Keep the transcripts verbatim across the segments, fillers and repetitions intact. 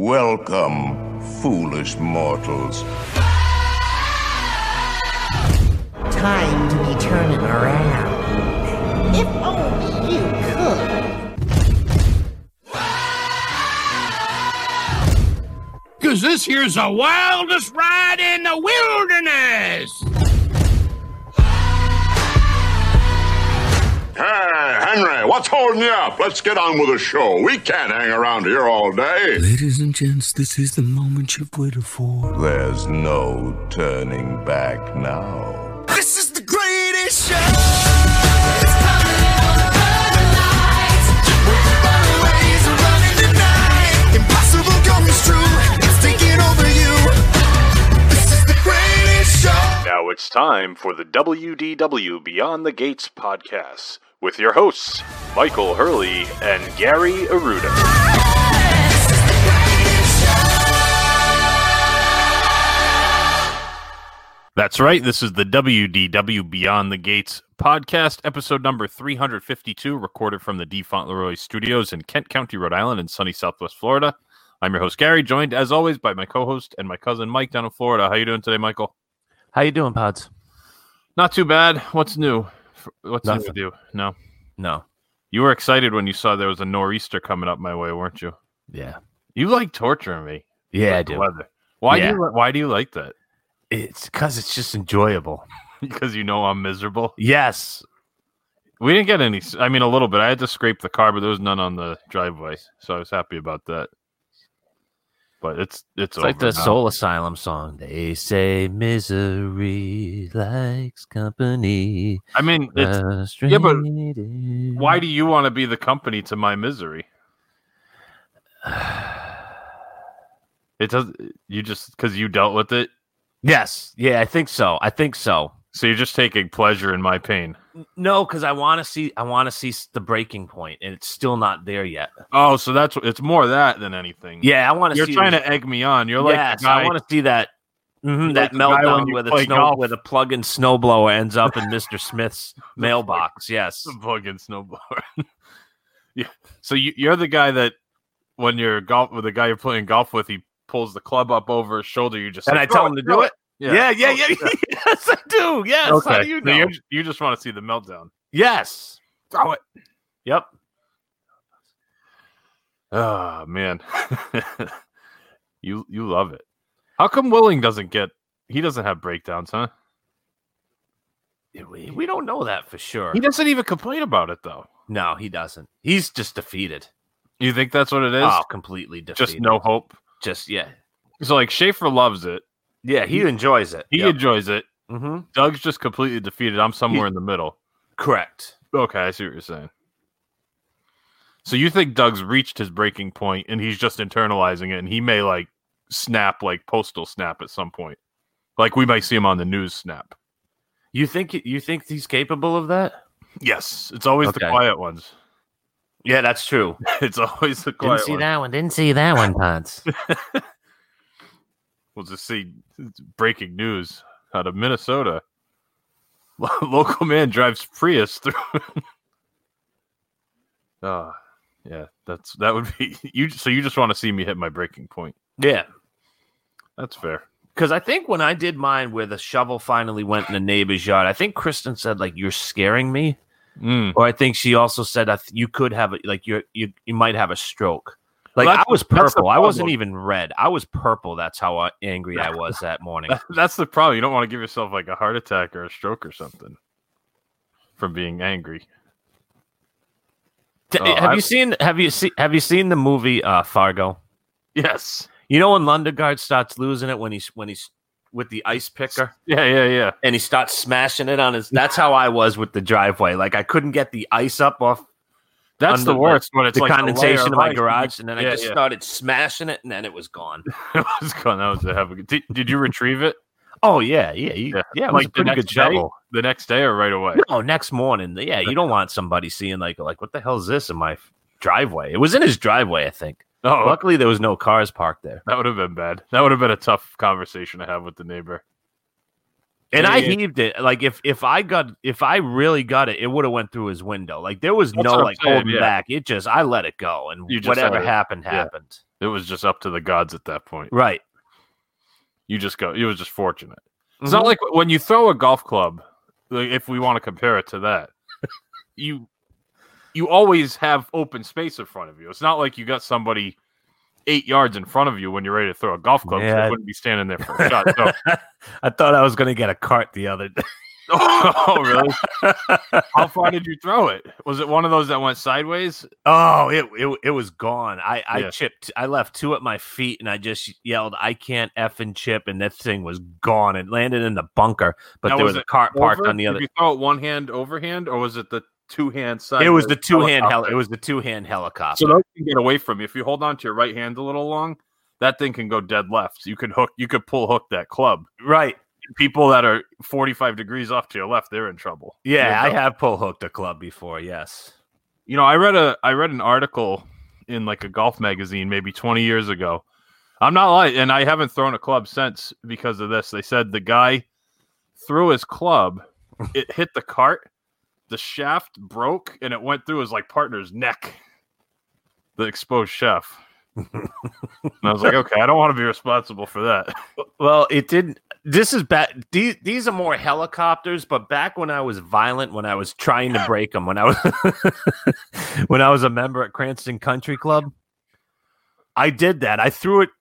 Welcome, foolish mortals. Time to be turning around. If only you could. Cause this here's the wildest ride in the wilderness. Hey, Henry, what's holding you up? Let's get on with the show. We can't hang around here all day. Ladies and gents, this is the moment you've waited for. There's no turning back now. This is the greatest show! It's coming on the burning lights. With the runaways running tonight. Impossible comes true. It's taking over you. This is the greatest show. Now it's time for the W D W Beyond the Gates podcast with your hosts, Michael Hurley and Gary Aruda. That's right, this is the W D W Beyond the Gates podcast, episode number three hundred fifty-two, recorded from the D. Fauntleroy Studios in Kent County, Rhode Island, in sunny Southwest Florida. I'm your host, Gary, joined, as always, by my co-host and my cousin, Mike, down in Florida. How you doing today, Michael? How you doing, Pods? Not too bad. What's new? What's Nothing. new with you? No. No. You were excited when you saw there was a nor'easter coming up my way, weren't you? Yeah. You like torturing me. Yeah, I with the do. weather. Why Yeah. do you why do you like that? It's because it's just enjoyable. Because you know I'm miserable. Yes. We didn't get any. I mean, a little bit. I had to scrape the car, but there was none on the driveway, so I was happy about that. But it's it's, It's like over the now. Soul Asylum song. They say misery likes company. I mean, it's, yeah, but why do you want to be the company to my misery? It does. You just because you dealt with it. Yes. Yeah, I think so. I think so. So you're just taking pleasure in my pain. No, because I want to see. I want to see the breaking point, and it's still not there yet. Oh, so that's it's more that than anything. Yeah, I want to. You're see trying the, to egg me on. You're like yes, the guy. I want to see that. Mm-hmm, You're that like the guy when meltdown you where the play snow, golf. where the plug-in snowblower ends up in Mister Smith's mailbox. Yes. The plug-in snowblower. Yeah. So you, you're the guy that when you're golf with the guy you're playing golf with, he pulls the club up over his shoulder. You just And say, I tell him to do it. Yeah, yeah, yeah. Oh, yeah. Yes, I do. Yes. Okay. How do you So know? you're- you just want to see the meltdown. Yes. Throw it. Yep. Oh man, you you love it. How come Willing doesn't get? He doesn't have breakdowns, huh? We, we don't know that for sure. He doesn't even complain about it though. No, he doesn't. He's just defeated. You think that's what it is? Oh, completely defeated. Just no hope. Just yeah. So like Schaefer loves it. Yeah, he enjoys it. He Yep. enjoys it. Mm-hmm. Doug's just completely defeated. I'm somewhere in the middle. Correct. Okay, I see what you're saying. So you think Doug's reached his breaking point and he's just internalizing it, and he may like snap, like postal snap at some point. Like we might see him on the news snap. You think you think he's capable of that? Yes, it's always the Okay. quiet ones. Yeah, that's true. It's always the quiet Didn't see ones. that one. Didn't see that one, Pods. We'll just see breaking news out of Minnesota. Lo- Local man drives Prius through. Oh, yeah, that's that would be you. So you just want to see me hit my breaking point? Yeah. That's fair. Because I think when I did mine where the shovel finally went in the neighbor's yard, I think Kristen said, like, you're scaring me. Mm. Or I think she also said that you could have, a, like, you're, you you might have a stroke. Like, Well, I that's- was that's the purple. I wasn't problem. even red. I was purple. That's how uh, angry I was that morning. That- That's the problem. You don't want to give yourself like a heart attack or a stroke or something from being angry. T- Oh, have I- you seen have you seen have you seen the movie uh, Fargo? Yes. You know when Lundegaard starts losing it when he's when he's with the ice picker Yeah, yeah, yeah. and he starts smashing it on his. That's how I was with the driveway. Like I couldn't get the ice up off That's under the worst when it's the like a condensation layer in my ice. garage, and then I Yeah, just yeah. started smashing it, and then it was gone. It was gone. That was a heavy. Did, did you retrieve it? Oh yeah, yeah, you, yeah. It was Like a pretty the good next day? shovel. The next day or right away? No, next morning. Yeah, you don't want somebody seeing like like what the hell is this in my driveway? It was in his driveway, I think. Oh, Luckily, there was no cars parked there. that would have been bad. That would have been a tough conversation to have with the neighbor. And Yeah, I yeah. heaved it. Like if if I got if I really got it, it would have went through his window. Like there was That's no what I'm like saying, holding yeah. back. It just I let it go, and You just whatever had it. happened Yeah. happened. It was just up to the gods at that point. Right. You just go. It was just fortunate. It's Mhm. not like when you throw a golf club. Like if we want to compare it to that, you you always have open space in front of you. It's not like you got somebody eight yards in front of you when you're ready to throw a golf club. So Yeah. you wouldn't be standing there for a shot. So, I thought I was going to get a cart the other day. oh, really? How far did you throw it? Was it one of those that went sideways? Oh, it it, it was gone. I, I Yeah. chipped. I left two at my feet, and I just yelled, "I can't effing chip!" And that thing was gone. It landed in the bunker, but Now, there was was a it cart parked Over? on the Did other. you throw it one hand overhand, or was it the two hand side? It was the two hand hel- It was the two hand helicopter. So those can get away from you. If you hold on to your right hand a little long, that thing can go dead left. You could hook. You could pull hook that club. Right. People that are forty-five degrees off to your left, they're in trouble. Yeah, They're I done. have pull hooked a club before. Yes. You know, I read a I read an article in like a golf magazine maybe twenty years ago. I'm not lying, and I haven't thrown a club since because of this. They said the guy threw his club, it hit the cart, the shaft broke, and it went through his like partner's neck. The exposed shaft. And I was like, okay, I don't want to be responsible for that. Well, it didn't. This is bad. These these are more helicopters, but back when I was violent, when I was trying to break them, when I was when I was a member at Cranston Country Club, I did that. I threw it.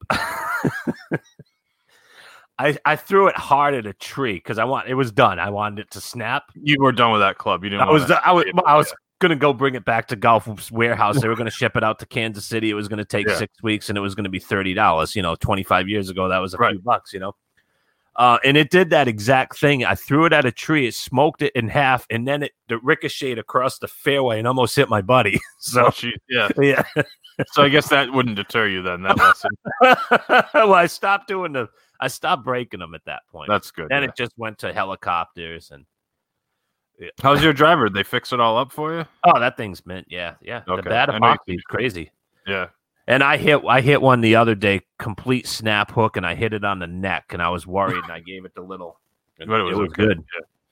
I I threw it hard at a tree because I want it was done. I wanted it to snap. You were done with that club. You didn't. I was want I was to- I was gonna go bring it back to Golf's warehouse. They were gonna ship it out to Kansas City. It was gonna take Yeah. six weeks, and it was gonna be thirty dollars. You know, twenty five years ago, that was a Right. few bucks. You know. Uh, and it did that exact thing. I threw it at a tree. It smoked it in half, and then it, it ricocheted across the fairway and almost hit my buddy. So, Oh, gee, yeah. yeah. So I guess that wouldn't deter you then. That lesson. Well, I stopped doing the. I stopped breaking them at that point. That's good. then yeah. it just went to helicopters and. How's your driver? Did they fix it all up for you? Oh, that thing's mint. Yeah, yeah. Okay. The bad I know you epoxy keep is crazy. Yeah. And I hit I hit one the other day, complete snap hook, and I hit it on the neck, and I was worried, and I gave it the little. and But it was, okay. good.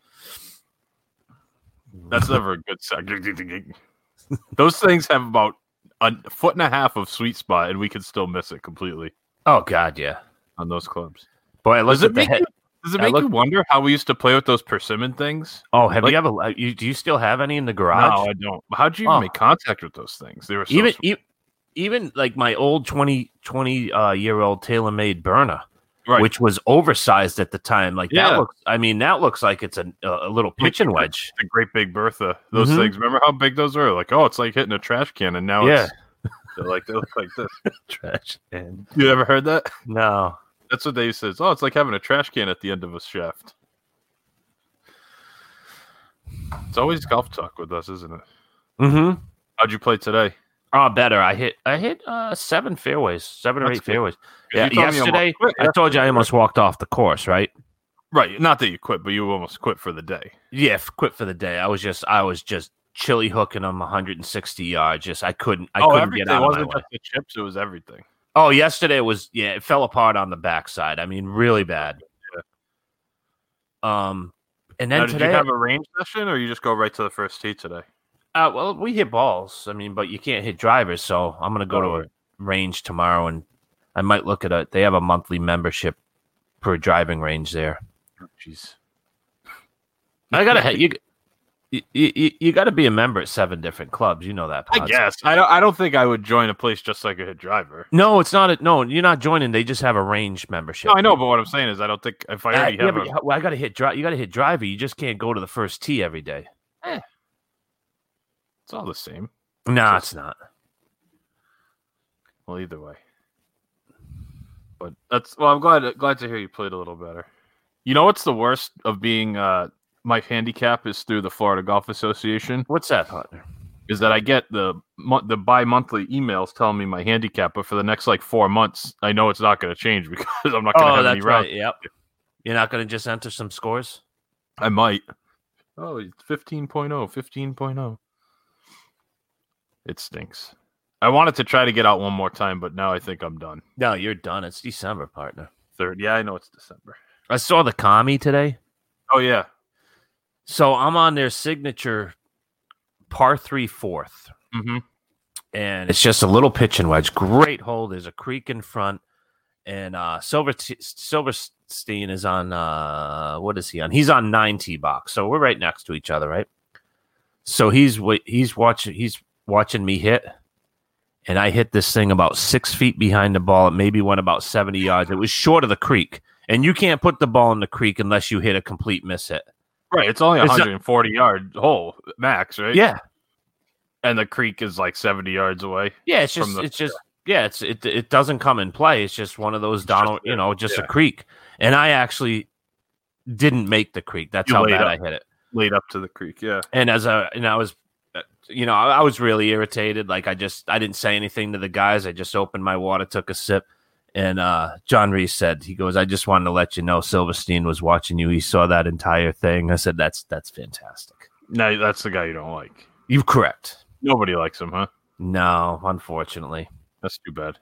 Yeah. That's never a good sound. Those things have about a foot and a half of sweet spot, and we can still miss it completely Oh God, yeah. on those clubs. Boy, I Does looked it at the make head. you, does it I make you looked- wonder how we used to play with those persimmon things? Oh, have like- you ever? uh, You, do you still have any in the garage? No, I don't. How'd you even Oh. make contact with those things? They were so even sweet. e- even like my old twenty, twenty uh, year old TaylorMade burner, Right. which was oversized at the time. Like Yeah. that looks. I mean, that looks like it's a a little pitching wedge. the Great Big Bertha. Those Mhm. things. Remember how big those were? Like, oh, it's like hitting a trash can, and now Yeah. it's they're like they look like this. Trash. And You ever heard that? no. That's what they used to say. Oh, it's like having a trash can at the end of a shaft. It's always golf talk with us, isn't it? Mm-hmm. How'd you play today? Oh, better. I hit. I hit uh, seven fairways, seven or That's eight good. fairways. 'Cause Yeah, you told me you almost yesterday. quit I told you I yesterday, almost walked off the course. Right. Right. Not that you quit, but you almost quit for the day. Yeah, f- quit for the day. I was just. I was just chili hooking them one hundred sixty yards. Just I couldn't. I oh, couldn't everything. get out It of my wasn't way. just the chips, it was everything. Oh, yesterday was yeah, it fell apart on the backside. I mean, really bad. Um, and then Now, did today, you have a range session, or you just go right to the first tee today? uh, well, we hit balls. I mean, but you can't hit drivers, so I'm gonna go Oh, to a range tomorrow, and I might look at a. They have a monthly membership per driving range there. Jeez. I gotta ha- you. You, you, you got to be a member at seven different clubs. You know that. I Pods. guess. I don't I don't think I would join a place just so I could hit driver. No, it's not. A, no, you're not joining. They just have a range membership. No, I know, but what I'm saying is I don't think if I Uh, already yeah, have but a, you- well, I got to hit drive. You got to hit driver. You just can't go to the first tee every day. it's all the same. No, it's not. Well, either way. But that's well. I'm glad glad to hear you played a little better. You know what's the worst of being uh my handicap is through the Florida Golf Association What's that, partner? is that I get the mo- the bi-monthly emails telling me my handicap, but for the next like four months, I know it's not going to change because I'm not going to Oh, have that's any rounds. right. Yep. You're not going to just enter some scores? I might. Oh, it's fifteen point oh, fifteen point oh. It stinks. I wanted to try to get out one more time, but now I think I'm done. No, you're done. It's December, partner. Third. Yeah, I know it's December. I saw the commie today. Oh yeah. So I'm on their signature par three fourth. Mm-hmm. And it's just a little pitching wedge. Great hole. There's a creek in front. And uh, Silver Silverstein is on, uh, what is he on? He's on nine tee box. So we're right next to each other, right? So he's he's watching he's watching me hit. And I hit this thing about six feet behind the ball. It maybe went about seventy yards. It was short of the creek. And you can't put the ball in the creek unless you hit a complete miss hit. Right. It's only a It's one not- hundred forty yard hole max, right? Yeah. And the creek is like seventy yards away. Yeah, it's from just the- it's just yeah, it's it it doesn't come in play. It's just one of those Donald, just- you know, just yeah. a creek. And I actually didn't make the creek. That's You how laid bad up. I hit it. Laid up to the creek, yeah. And as a and I was uh, you know, I, I was really irritated. Like I just I didn't say anything to the guys. I just opened my water, took a sip, and uh, John Reese said, he goes, "I just wanted to let you know Silverstein was watching you. He saw that entire thing." I said, "That's that's fantastic." No, that's the guy you don't like. You correct. Nobody likes him, huh? No, unfortunately. That's too bad.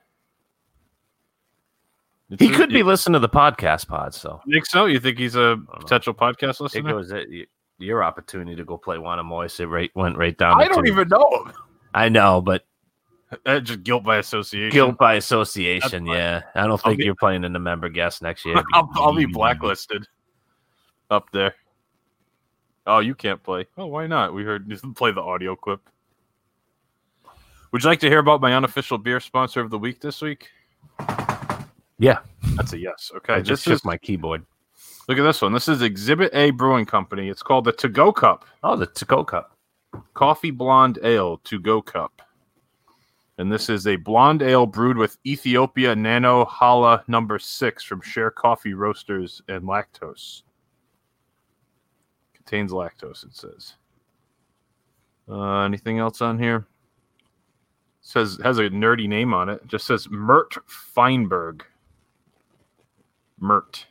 He It's- could be you listening to the podcast pod, so think so? You think he's a potential podcast it listener? goes it, your opportunity to go play Wanamoyce. It right, went right down. I to don't two. even know him. I know, but Uh, just guilt by association. guilt by association. fine. Yeah, I don't think be- you're playing in the member guest next year. I'll, I'll be blacklisted up there. Oh, you can't play. Oh, why not? We heard just play the audio clip. Would you like to hear about my unofficial beer sponsor of the week this week? Yeah, That's a yes. Okay, I just this shook is my keyboard. look at this one. This is Exhibit A Brewing Company. It's called the To Go Cup. Oh, the to-go cup. Coffee Blonde Ale To Go Cup. And this is a blonde ale brewed with Ethiopia Nano Hala number six from Share Coffee Roasters and lactose. Contains lactose, it says. Uh, anything else on here? Says has a nerdy name on it. It just says Mert Feinberg. Mert.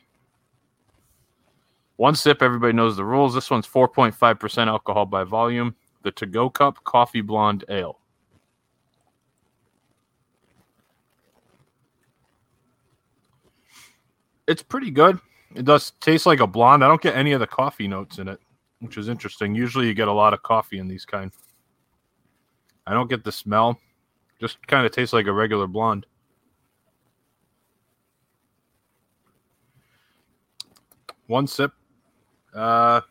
One sip, everybody knows the rules. This one's four point five percent alcohol by volume. The To Go Cup Coffee Blonde Ale. It's pretty good. It does taste like a blonde. I don't get any of the coffee notes in it, which is interesting. Usually you get a lot of coffee in these kind. I don't get the smell. Just kind of tastes like a regular blonde. One sip. Uh,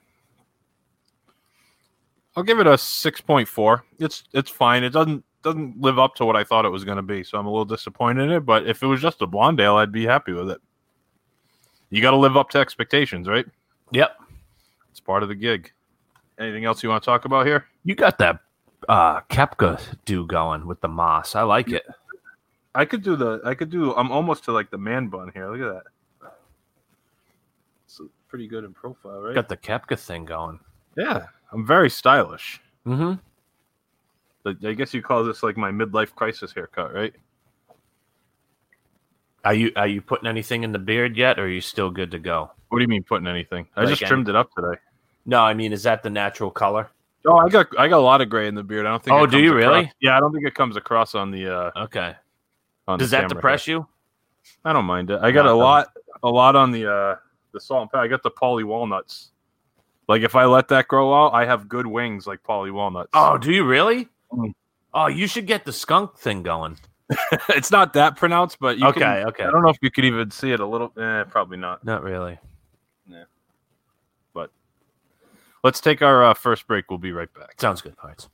I'll give it a six point four. It's it's fine. It doesn't doesn't live up to what I thought it was going to be, so I'm a little disappointed in it. But if it was just a blonde ale, I'd be happy with it. You got to live up to expectations, right? Yep. It's part of the gig. Anything else you want to talk about here? You got that uh, Kepka do going with the moss. I like it. I could do the. I could do. I'm almost to like the man bun here. Look at that. It's pretty good in profile, right? Got the Kepka thing going. Yeah, I'm very stylish. Mm-hmm. But I guess you call this like my midlife crisis haircut, right? Are you are you putting anything in the beard yet, or are you still good to go? What do you mean putting anything? I Like just trimmed it up today. No, I mean, is that the natural color? Oh, I got I got a lot of gray in the beard. I don't think. Oh, it do comes you across- really? Yeah, I don't think it comes across on the. Uh, Okay. on Does the that camera depress here. you? I don't mind it. I got No, a it lot, a lot on the uh, the salt and pepper. I got the Polly Walnuts. Like if I let that grow out, I have good wings like Polly Walnuts. Oh, do you really? Mm. Oh, you should get the skunk thing going. It's not that pronounced, but you Okay, can, okay. I don't know if you could even see it a little. Eh, probably not. Not really. But let's take our uh, first break. We'll be right back. Sounds good, Parts.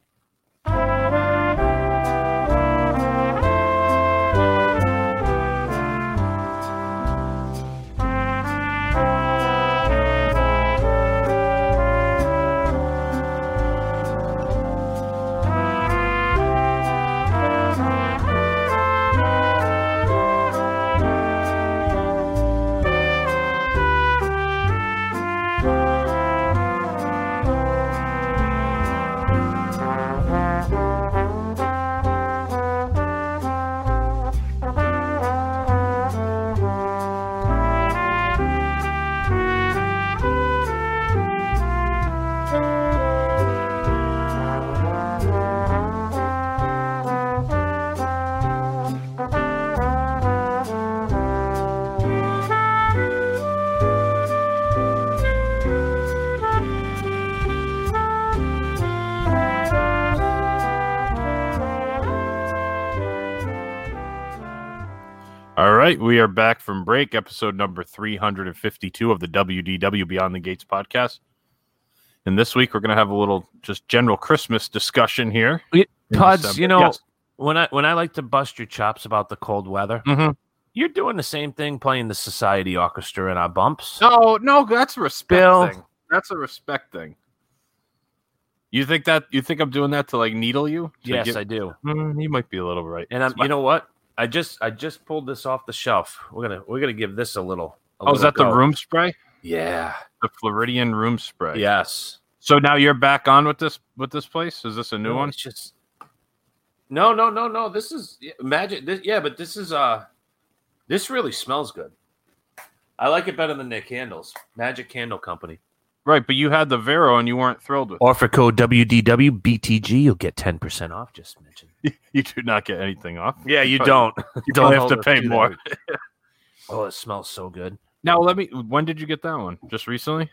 right, we are back from break, episode number three hundred fifty-two of the W D W Beyond the Gates podcast. And this week, we're going to have a little just general Christmas discussion here. Todd's, you know, Yes. when I when I like to bust your chops about the cold weather, Mm-hmm. you're doing the same thing playing the Society Orchestra in our bumps. No, no, that's a respect Bill. thing. That's a respect thing. You think that? You think I'm doing that to like needle you? To Yes, get- I do. Mm, you might be a little right. And I'm, It's my- you know what? I just I just pulled this off the shelf. We're gonna we're gonna give this a little. A oh, is little that the go. room spray? Yeah. The Floridian room spray. Yes. So now you're back on with this with this place? Is this a new No, one? It's just no, no, no, no. This is yeah, magic. This, yeah, but this is uh, this really smells good. I like it better than their candles. Magic Candle Company. Right, but you had the Vero and you weren't thrilled with Offer code W D W B T G. You'll get ten percent off. Just mention. it. You do not get anything off. Yeah, you But don't. You Don't have hold to us pay that. more. Oh, it smells so good. Now let me. When did you get that one? Just recently?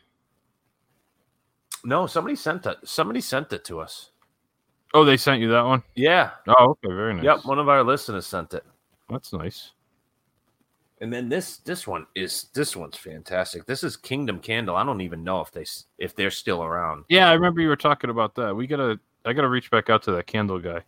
No, somebody sent it. Somebody sent it to us. Oh, they sent you that one. Yeah. Oh, okay, very nice. Yep. One of our listeners sent it. That's nice. And then this this one is this one's fantastic. This is Kingdom Candle. I don't even know if they s- if they're still around. Yeah, I remember you were talking about that. We gotta. I gotta reach back out to that candle guy.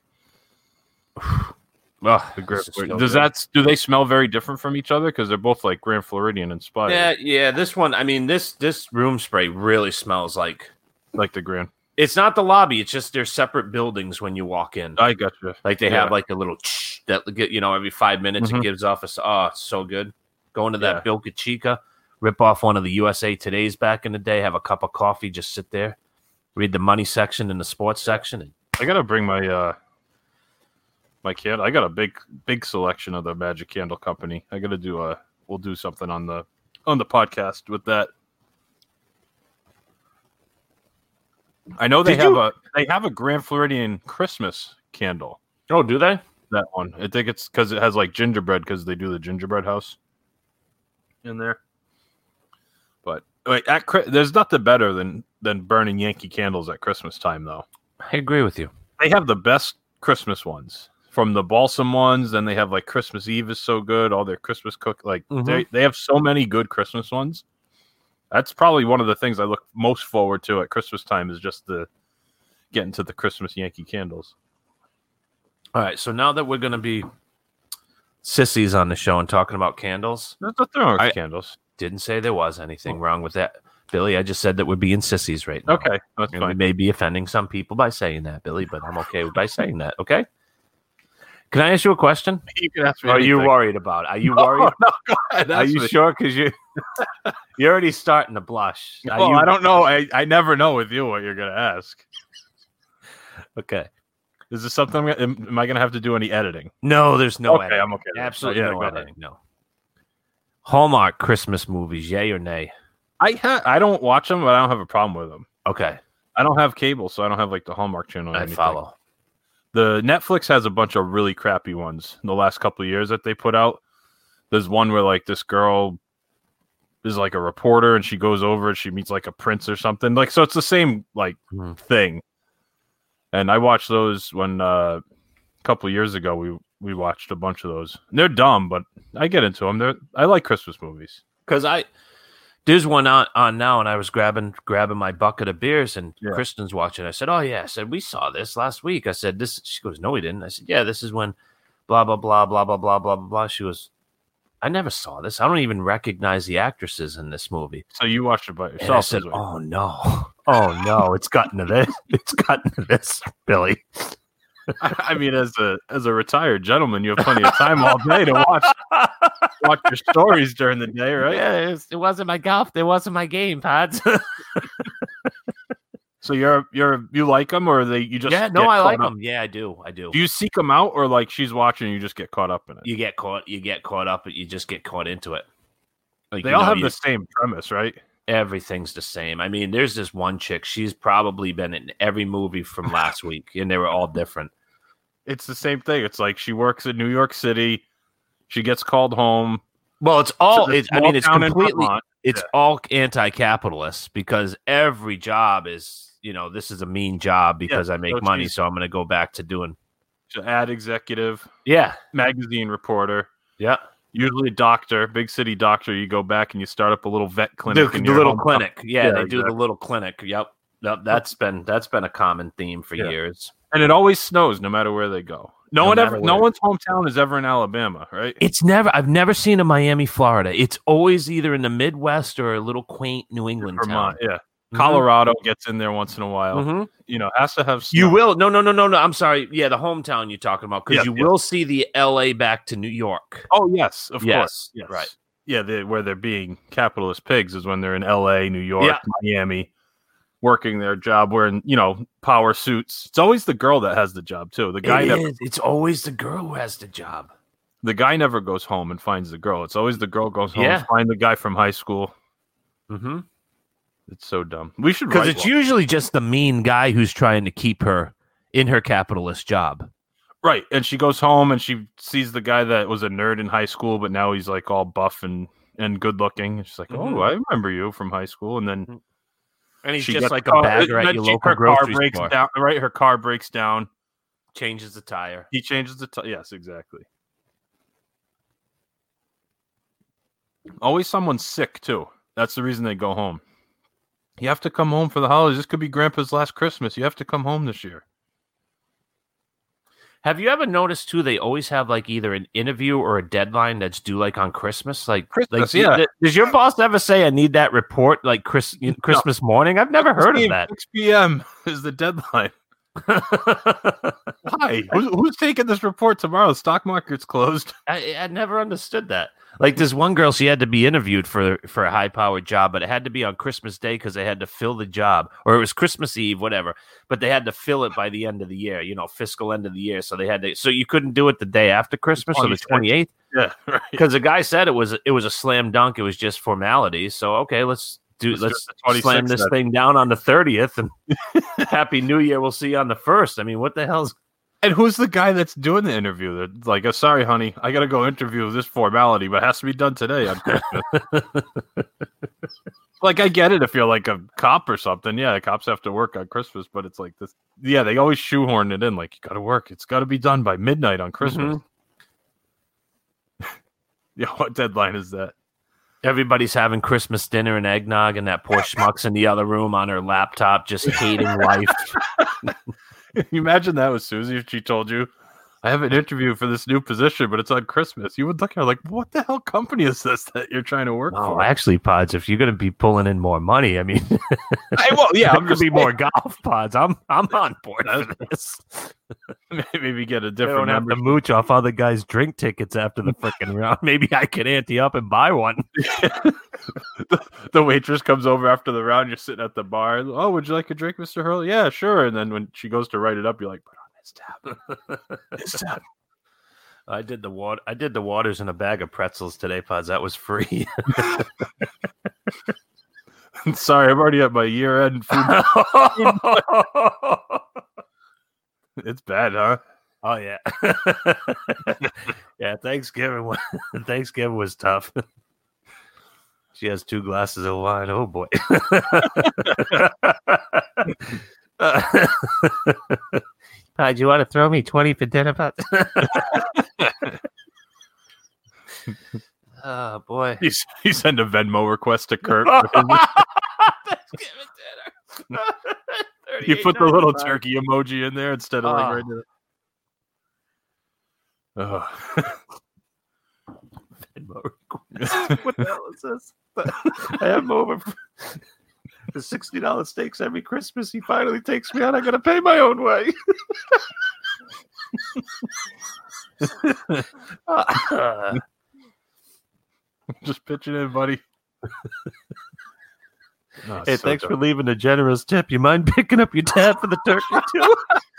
Oh, The Grand this is Floridian. so Does good. that? Do they smell very different from each other? Because they're both like Grand Floridian inspired. Yeah, yeah. This one, I mean, this this room spray really smells like like the Grand. it's not the lobby. It's just they're separate buildings when you walk in. I gotcha. Like they Yeah. have like a little tsh that get you know every five minutes Mhm. it gives off a s- oh it's so good. Going to that Yeah. Bilka Chica, rip off one of the U S A Today's back in the day, have a cup of coffee, just sit there, read the money section and the sports section. And I gotta bring my uh my candle. I got a big big selection of the Magic Candle Company. I gotta do a. We'll do something on the on the podcast with that. I know they Did have you- a they have a Grand Floridian Christmas candle. oh, do they? That one, I think it's because it has like gingerbread because they do the gingerbread house in there. But like at Chri- there's nothing better than than burning Yankee candles at Christmas time, though. I agree with you. They have the best Christmas ones, from the balsam ones. Then they have like Christmas Eve is so good. All their Christmas cook like Mhm. they they have so many good Christmas ones. That's probably one of the things I look most forward to at Christmas time is just the getting to the Christmas Yankee candles. All right, so now that we're gonna be sissies on the show and talking about candles, There's nothing wrong with I- candles. didn't say there was anything wrong with that, Billy. I just said that we're being sissies right now. Okay, that's And we fine. may be offending some people by saying that, Billy, but I'm okay by saying that. Okay. Can I ask you a question? You can ask me. Are you anything. worried about? Are you No, worried? no, go ahead. Are ask you me. sure? Because you you're already starting to blush. Are Well, you- I don't know. I, I never know with you what you're gonna ask. Okay. Is this something? I'm gonna, am, am I gonna have to do any editing? No, there's no okay, editing. I'm okay. then. Absolutely Yeah, no go ahead. editing. No. Hallmark Christmas movies, yay or nay? I ha- I don't watch them, but I don't have a problem with them. Okay, I don't have cable, so I don't have like the Hallmark channel. Or I anything. follow. The Netflix has a bunch of really crappy ones in the last couple of years that they put out. There's one where like this girl is like a reporter and she goes over and she meets like a prince or something. Like so it's the same like Hmm. thing. And I watched those when uh, a couple of years ago we we watched a bunch of those. And they're dumb, but I get into them. They're I like Christmas movies. Because I there's one on, on now, and I was grabbing grabbing my bucket of beers, and Yeah. Kristen's watching. I said, "Oh yeah," I said, "We saw this last week." I said, "This." She goes, "No, we didn't." I said, "Yeah, this is when blah blah blah blah blah blah blah blah." She goes, "I never saw this. I don't even recognize the actresses in this movie." So you watched it by And I yourself. said, is what- "Oh no, oh no, it's gotten to this. It's gotten to this, Billy." I mean, as a as a retired gentleman, you have plenty of time all day to watch watch your stories during the day, right? Yeah, it, was, it wasn't my golf. It wasn't my game, Pods. So you're you're you like them, or they you just yeah, no, get I caught like up? them. Yeah, I do. I do. Do you seek them out, or like she's watching, and you just get caught up in it? You get caught. You get caught up. You just get caught into it. Like, They you all know, have you- the same premise, right? everything's the same. I mean, there's this one chick. She's probably been in every movie from last week, and they were all different. It's the same thing. It's like she works in New York City, she gets called home. Well, it's all. to the It, I small mean, it's town in completely. Vermont. It's all anti-capitalist because every job is, you know, this is a mean job because I make so money, she's- so I'm going to go back to doing. She's an ad executive, Yeah, magazine reporter. yeah. Usually a doctor, big city doctor. You go back and you start up a little vet clinic. The, in the your little hometown. clinic. Yeah, Yeah, they do the exactly. little clinic. Yep. Yep. That's been that's been a common theme for Yeah. years. And it always snows no matter where they go. No, No one matter ever. No where. one's hometown is ever in Alabama, right? It's never I've never seen a Miami, Florida. It's always either in the Midwest or a little quaint New England Vermont, town. yeah. Mhm. Colorado gets in there once in a while. Mhm. You know, has to have. Snow. You will no no no no no. I'm sorry. Yeah, the hometown you're talking about because Yeah, you yeah. will see the L A back to New York. Oh yes, of Yes, course. Yes. right. Yeah, they, where they're being capitalist pigs is when they're in L A, New York, Yeah. Miami, working their job, wearing you know power suits. It's always the girl that has the job too. The guy It never. is. It's always the girl who has the job. The guy never goes home and finds the girl. It's always the girl goes home, Yeah. find the guy from high school. Mm-hmm. It's so dumb. We should Because write it's one. usually just the mean guy who's trying to keep her in her capitalist job. Right. And she goes home and she sees the guy that was a nerd in high school, but now he's like all buff and, and good looking. And she's like, Mhm. oh, I remember you from high school. And then And he's she just gets- like a oh, bagger and at then your she- local her car grocery breaks store. down. Right. Her car breaks down. Changes the tire. He changes the t- yes, exactly. Always someone's sick too. That's the reason they go home. You have to come home for the holidays. This could be Grandpa's last Christmas. You have to come home this year. Have you ever noticed too? They always have like either an interview or a deadline that's due like on Christmas. Like Christmas, like, yeah. th- Does your boss ever say I need that report like Chris Christmas morning? I've never heard of that. six p.m. is the deadline. Why? Who's, who's taking this report tomorrow? The stock market's closed. I, I never understood that. Like this one girl, she had to be interviewed for for a high powered job, but it had to be on Christmas Day because they had to fill the job, or it was Christmas Eve, whatever. But they had to fill it by the end of the year, you know, fiscal end of the year. So they had to. So you couldn't do it the day after Christmas, or the twenty-sixth. twenty eighth, Yeah, right. because the guy said it was it was a slam dunk. It was just formalities. So okay, let's do Let's do let's it the twenty-sixth slam this then. thing down on the thirtieth, and Happy New Year. We'll see you on the first. I mean, what the hell's And who's the guy that's doing the interview? They're like, oh, sorry, honey, I got to go interview this formality, but it has to be done today on Christmas. Like, I get it if you're like a cop or something. Yeah, cops have to work on Christmas, but it's like this. Yeah, they always shoehorn it in. Like, you got to work. It's got to be done by midnight on Christmas. Yeah, what deadline is that? Everybody's having Christmas dinner and eggnog, and that poor schmuck's in the other room on her laptop, just hating life. Can you imagine that with Susie if she told you, I have an interview for this new position, but it's on Christmas? You would look at her like, what the hell company is this that you're trying to work Oh, for? actually, Pods, if you're going to be pulling in more money, I mean, I, well, yeah, there I'm could just be more saying. golf pods. I'm I'm on board for this. Maybe get a I different don't have to membership. mooch off other guys' drink tickets after the freaking round. Maybe I could ante up and buy one. the, the waitress comes over after the round. You're sitting at the bar. Oh, would you like a drink, Mister Hurley? Yeah, sure. And then when she goes to write it up, you're like, put on this tab. This tab. I did the water. I did the waters in a bag of pretzels today, Pods. That was free. Sorry, I'm already at my year-end food. It's bad, huh? Oh yeah, yeah. Thanksgiving, was, Thanksgiving was tough. She has two glasses of wine. Oh boy. Uh, do you want to throw me twenty for dinner, Pot? Oh boy. You, you send a Venmo request to Kurt. Thanksgiving dinner. You put the little thirty-eight ninety-five. turkey emoji in there instead of like Oh. right there. Oh. Venmo request. What the hell is this? I have him over for, for sixty dollars steaks every Christmas. He finally takes me out. I got to pay my own way. Uh, Just pitching in, buddy. Oh, hey, so thanks dumb. for leaving a generous tip. You mind picking up your tab for the turkey, too?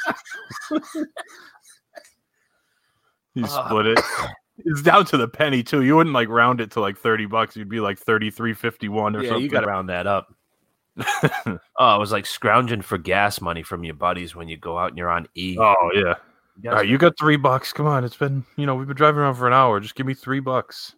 You split it. It's down to the penny too. You wouldn't like round it to like thirty bucks. You'd be like thirty-three fifty-one or Yeah, something. you got to round that up. Oh, it was like scrounging for gas money from your buddies when you go out and you're on E. Oh yeah. You All right, you got three bucks. Come on, it's been you know we've been driving around for an hour. Just give me three bucks.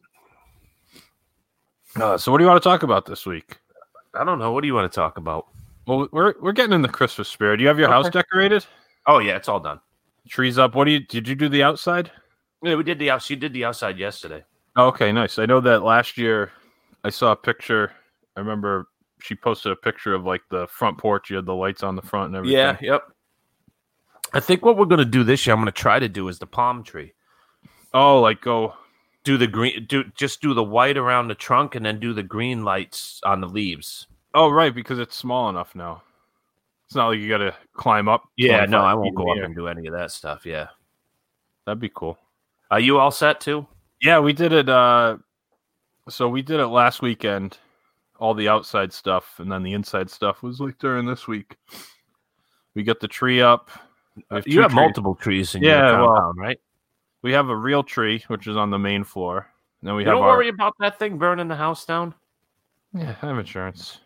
Uh, so what do you want to talk about this week? I don't know. What do you want to talk about? Well, we're we're getting in the Christmas spirit. Do you have your house Okay. decorated? Oh yeah, it's all done. Trees up. What do you did you do the outside? Yeah, we did the outside. You did the outside yesterday. Oh, okay, nice. I know that last year I saw a picture. I remember she posted a picture of like the front porch. You had the lights on the front and everything. Yeah, yep. I think what we're going to do this year, I'm going to try to do is the palm tree. Oh, like go do the green, do just do the white around the trunk, and then do the green lights on the leaves. Oh, right, because it's small enough now. It's not like you got to climb up. Yeah, no, I won't go up and do any of that stuff. Yeah, that'd be cool. Are you all set too? Yeah, we did it. Uh, so we did it last weekend. All the outside stuff, and then the inside stuff was like during this week. We got the tree up. Have you have trees. multiple trees in yeah, your compound, well, right? We have a real tree, which is on the main floor. And then we you have don't our... worry about that thing burning the house down. Yeah, I have insurance.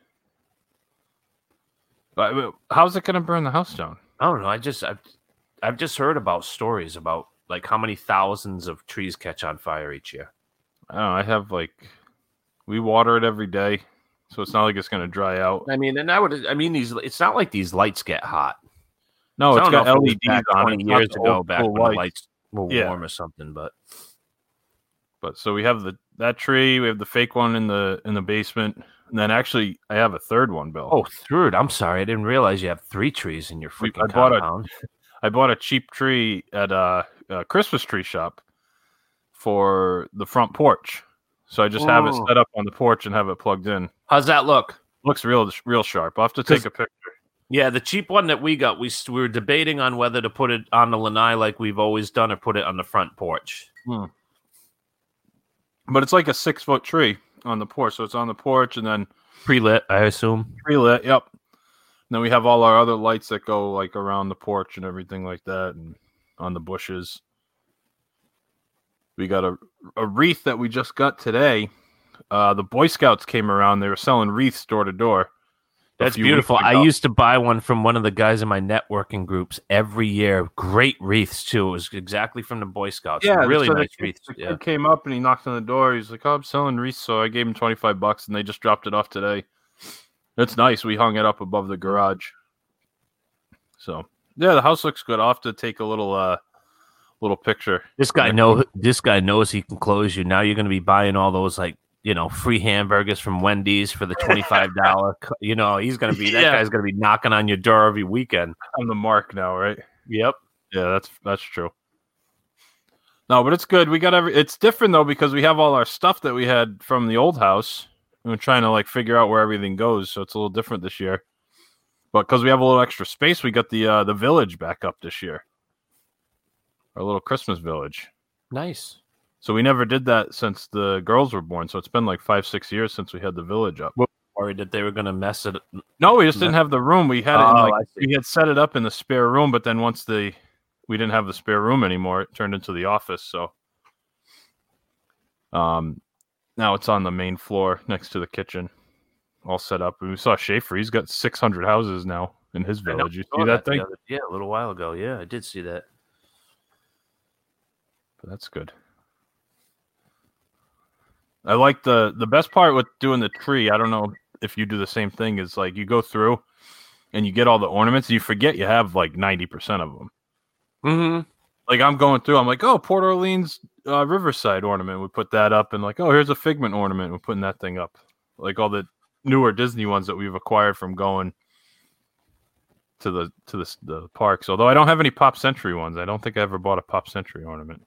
But how's it going to burn the house down? I don't know. I just I've, I've just heard about stories about like how many thousands of trees catch on fire each year. I don't know. I have like we water it every day, so it's not like it's going to dry out. I mean, and I would I mean these. It's not like these lights get hot. No, so it's got L E Ds on twenty it. years ago, back when lights. the lights were yeah. warm or something. But but so we have the that tree. We have the fake one in the in the basement. And then actually, I have a third one, Bill. Oh, third. I'm sorry. I didn't realize you have three trees in your freaking I bought compound. A, I bought a cheap tree at a, a Christmas tree shop for the front porch. So I just have it set up on the porch and have it plugged in. How's that look? Looks real real sharp. I'll have to take a picture. Yeah, the cheap one that we got, we, we were debating on whether to put it on the lanai like we've always done or put it on the front porch. Hmm. But it's like a six-foot tree on the porch. So it's on the porch and then... Pre-lit, I assume. Pre-lit, yep. And then we have all our other lights that go like around the porch and everything like that and on the bushes. We got a, a wreath that we just got today. Uh, the Boy Scouts came around. They were selling wreaths door to door. That's beautiful. I used to buy one from one of the guys in my networking groups every year. Great wreaths, too. It was exactly from the Boy Scouts. Yeah, really so nice the kid, wreaths. The yeah. kid came up and he knocked on the door. He's like, oh, I'm selling wreaths. So I gave him twenty-five bucks and they just dropped it off today. It's nice. We hung it up above the garage. So, yeah, the house looks good. I'll have to take a little uh, little picture. This guy know this guy knows he can close you. Now you're going to be buying all those, like, you know, free hamburgers from Wendy's for the twenty-five dollars. You know, he's going to be, that yeah. guy's going to be knocking on your door every weekend. I'm the mark now, right? Yep. Yeah, that's that's true. No, but it's good. We got every, it's different though, because we have all our stuff that we had from the old house. We're trying to like figure out where everything goes. So it's a little different this year, but because we have a little extra space, we got the, uh, the village back up this year. Our little Christmas village. Nice. So we never did that since the girls were born. So it's been like five, six years since we had the village up. Worried that they were going to mess it. No, we just didn't have the room. We had it. In Oh, like, I see. we had set it up in the spare room, but then once the we didn't have the spare room anymore, it turned into the office. So, um, now it's on the main floor next to the kitchen, all set up. And we saw Schaefer. He's got six hundred houses now in his I know. village. You Saw see that the thing? other- yeah, a little while ago. Yeah, I did see that. But that's good. I like the the best part with doing the tree. I don't know if you do the same thing. Is like you go through and you get all the ornaments. And you forget you have like ninety percent of them. Mm-hmm. Like I'm going through. I'm like, oh, Port Orleans uh, Riverside ornament. We put that up, and like, oh, here's a Figment ornament. We're putting that thing up. Like all the newer Disney ones that we've acquired from going to the to the the parks. Although I don't have any Pop Century ones. I don't think I ever bought a Pop Century ornament.